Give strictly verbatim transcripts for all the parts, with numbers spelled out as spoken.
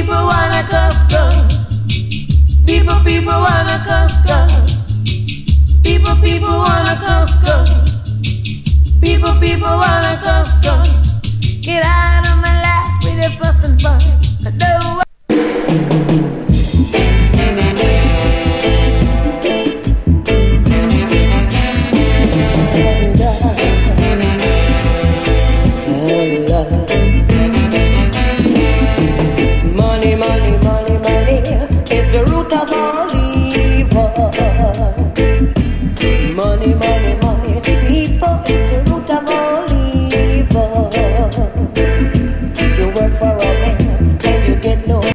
people wanna cuss cuss. People, people wanna cuss cuss. People, people wanna cuss cuss. People, people wanna cuss cuss. Get out of my life with your fuss and fuss. I don't want money, money, money, money is the root of all evil. Money, money, money, people is the root of all evil. You work for a man and you get no.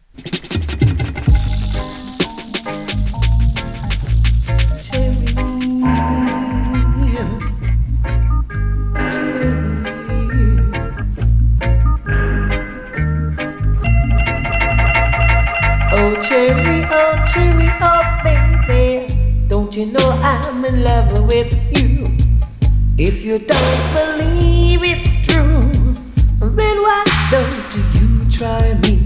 Oh cherry, oh cherry, oh baby, don't you know I'm in love with you? If you don't believe it's true, then why don't you try me?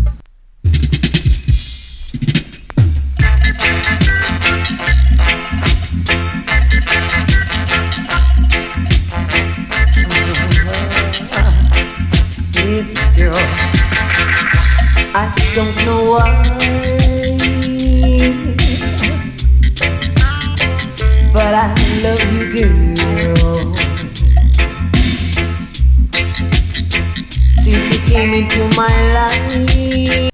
Girl, I don't know why, but I love you, girl. Since you came into my life,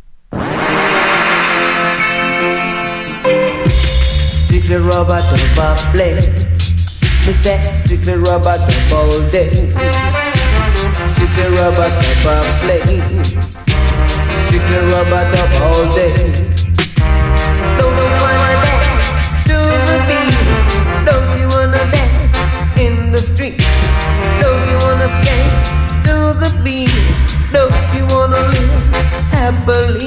strictly rubber to play. Me say strictly rubber to ball day. Strictly rubber to play.